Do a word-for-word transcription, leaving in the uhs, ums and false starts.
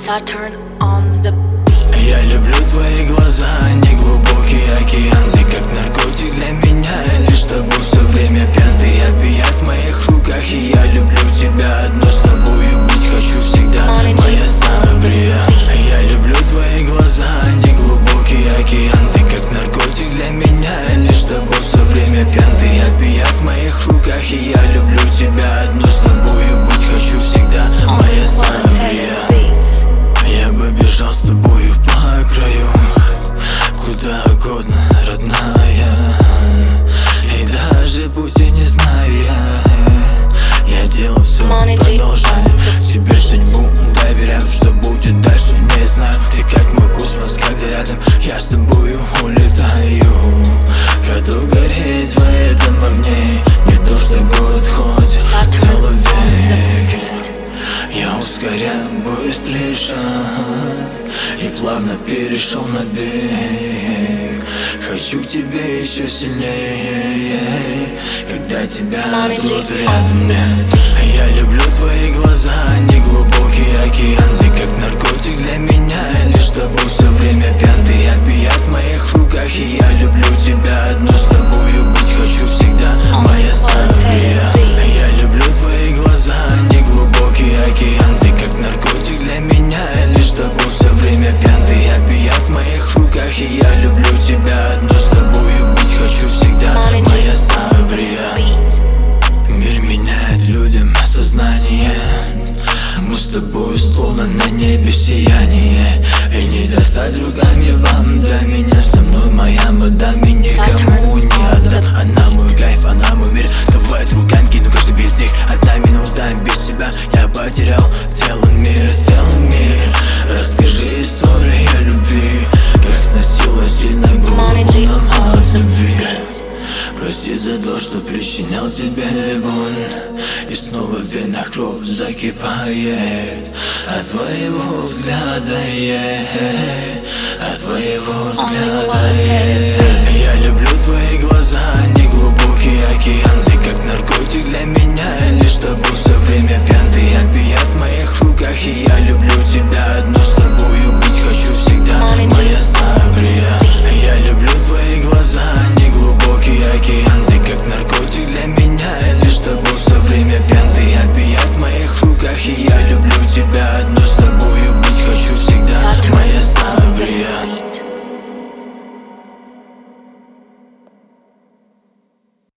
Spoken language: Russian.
Saturn on the beat. Я люблю твои глаза, не глубокий океан. Ты как наркотик для меня, лишь с тобой все время пьян. Ты опият в моих руках, и я люблю тебя одну. С тобою быть хочу всегда, моя Сабрия. Я люблю твои глаза, не глубокий океан. Ты как наркотик для меня, лишь с тобой все время пьян. Ты опият в моих руках, и я люблю тебя одну. С тобою быть хочу всегда, моя Сабрия. Я бы бежал с тобою по краю, куда угодно, родная. И даже пути не зная, я делал все, продолжаю тебе судьбу доверяю. Что будет дальше, не знаю. Ты как мой космос, когда рядом я с тобою улетаю. Готов гореть в этом огне, не то что год, хоть целый век. Я ускоряю быстрый шаг и плавно перешел на бег. Хочу к тебе еще сильнее, когда тебя тут рядом нет. Я люблю твои глаза, не глубокий океан. Ты как наркотик для меня, лишь с тобой все время пьян. Ты опият в моих руках, и я люблю тебя одну. С тобою быть хочу всегда, моя Сабрия. Я люблю твои глаза, не глубокий океан. Ты как наркотик для меня, лишь с тобой все время пьян. Ты опият в моих руках, и я люблю тебя одну. С тобою быть хочу всегда, моя Сабрия. Мир меняет людям сознание. Мы с тобой словно на небе сияние. И не достать руками вам до меня. Со мной моя мадам, и никому не отдам. Она мой кайф, она мой мир. Давай руками кину каждый без них. Одна минута без тебя я потерял целый мир, целый мир. Расскажи историю любви, как сносила сильно голову нам от любви. Прости за то, что причинял тебе боль, и снова в венах кровь закипает от твоего взгляда, yeah, от твоего взгляда, yeah.